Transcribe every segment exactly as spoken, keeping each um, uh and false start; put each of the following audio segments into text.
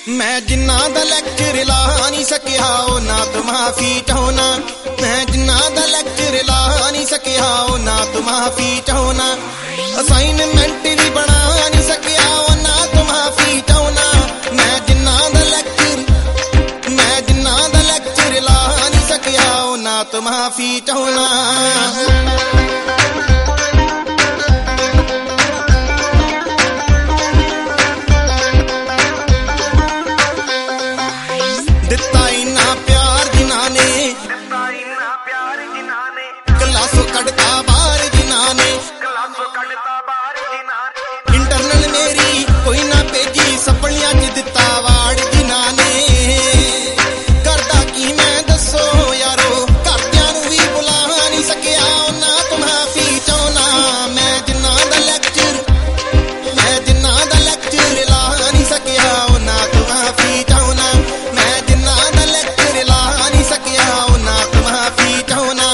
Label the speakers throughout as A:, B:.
A: मैं जिन्ना दा लेक्चर ला नहीं सकिया ना तो माफी चाहना। मैं जिन्ना दा लेक्चर ला नहीं सकिया ना तो माफी चाहना। असाइनमेंट भी बना नहीं सकिया ना तो माफी चाहना। मैं जिन्ना दा लेक्चर मैं जिन्ना दा लेक्चर ला नहीं सकिया ना तो माफी चाहना। इंटरनल मेरी कोई ना भेजी सपनिया च दिता वाड़ जिन्ना ने। करदा की मैं दसो यारो घरदियां नूं भी बुला नहीं सकिया ना तो माफी चाहना। मैं जिन्ना दा लेक्चर मैं जिन्ना दा लेक्चर ला नहीं सकिया ना तो माफी चाहना। मैं जिन्ना दा लेक्चर ला नहीं सकिया ना तो माफी चाहना।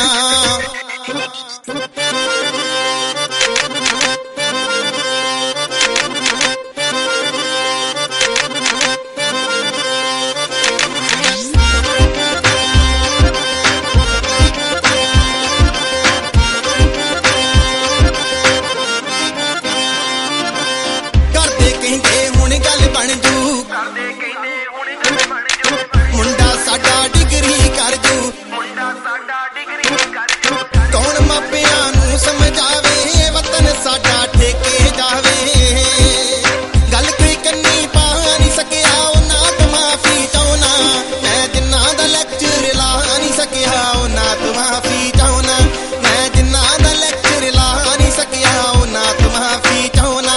A: मुंडा साडा डिग्री कर जू कौन मापिया नूं समझावे वतन साडा ठेके जावे। गल कोई कन्नी पा नहीं सकिया ना तो माफी चाहना। मैं जिन्ना दा लेक्चर ला नहीं सकिया ना तो माफी चाहना। मैं जिन्ना दा लेक्चर ला नहीं सकिया ना तो माफी चाहना।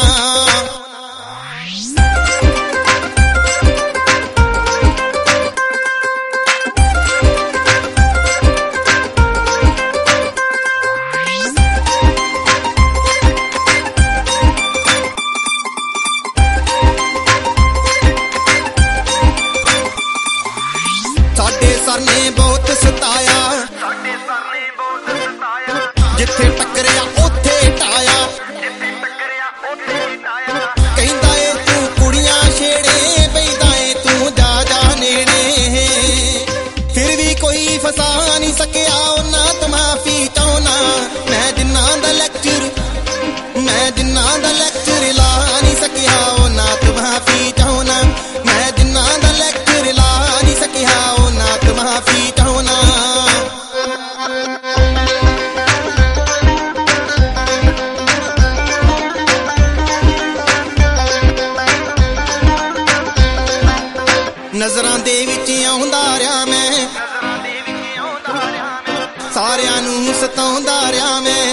A: साडे सर ने बहुत सताया जिथे टकरिया उथे टाया। कहंदा ए तू कुड़ियां छेड़े बैदा ए तू जा जा नेड़े। फिर भी कोई फसा नहीं सकिया ना तो माफी चाहना। मैं जिन्ना दा लेक्चर मैं जिन्ना दा लेक्चर ला नहीं सकिया ना तो माफी चाहना। मैं जिन्ना दा लेक्चर ला नहीं सकिया ना तो माफी चाहना। नजरां दे विच आउंदा रहा मैं सारियां नूं सताउंदा रहा मैं।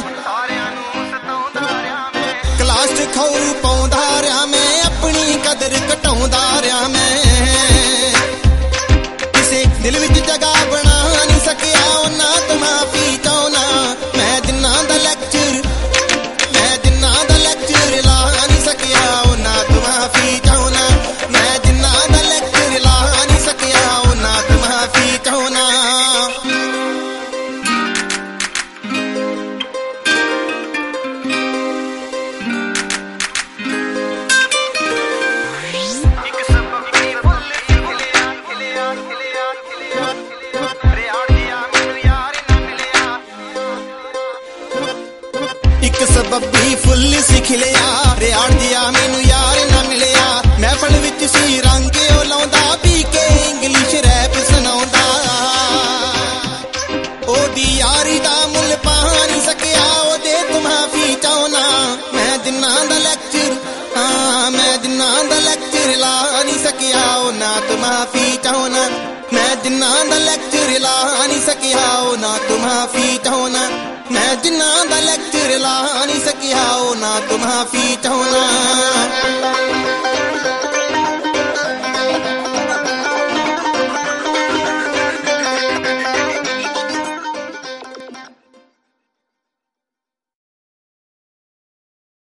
A: क्लास च खाऊ पाउंदा रहा मैं अपनी कदर घटाउंदा रहा मैं। किसे दिल विच जगह बना नहीं सकिया ना तो माफी चाहना। मैं जिन्ना दा लेक्चर मैं जिन्ना दा लेक्चर ला नहीं सकिया ना तो माफी चाहना। मैं जिन्ना दा लेक्चर ला नहीं सकिया ना तो माफी चाहना। एक सबबी फुल सिख लिया रियाड़ दिया मैनू यार ना मिलिया। महफल विच सी रंग ओ लाउंदा पी के इंग्लिश रैप सुनाउंदा। ओदी यारी दा मुल पा नहीं सकिया ओदे तो माफी चाहना। मैं जिन्ना दा लेक्चर हाँ मैं जिन्ना दा लेक्चर ला नहीं सकिया ना तो माफी चाहना। मैं जिन्ना दा लेक्चर ला नहीं सकिया ना तो माफी चाहना। मैं जिन्ना दा लेक्चर ला नहीं सकिया ना तो माफी चाहना।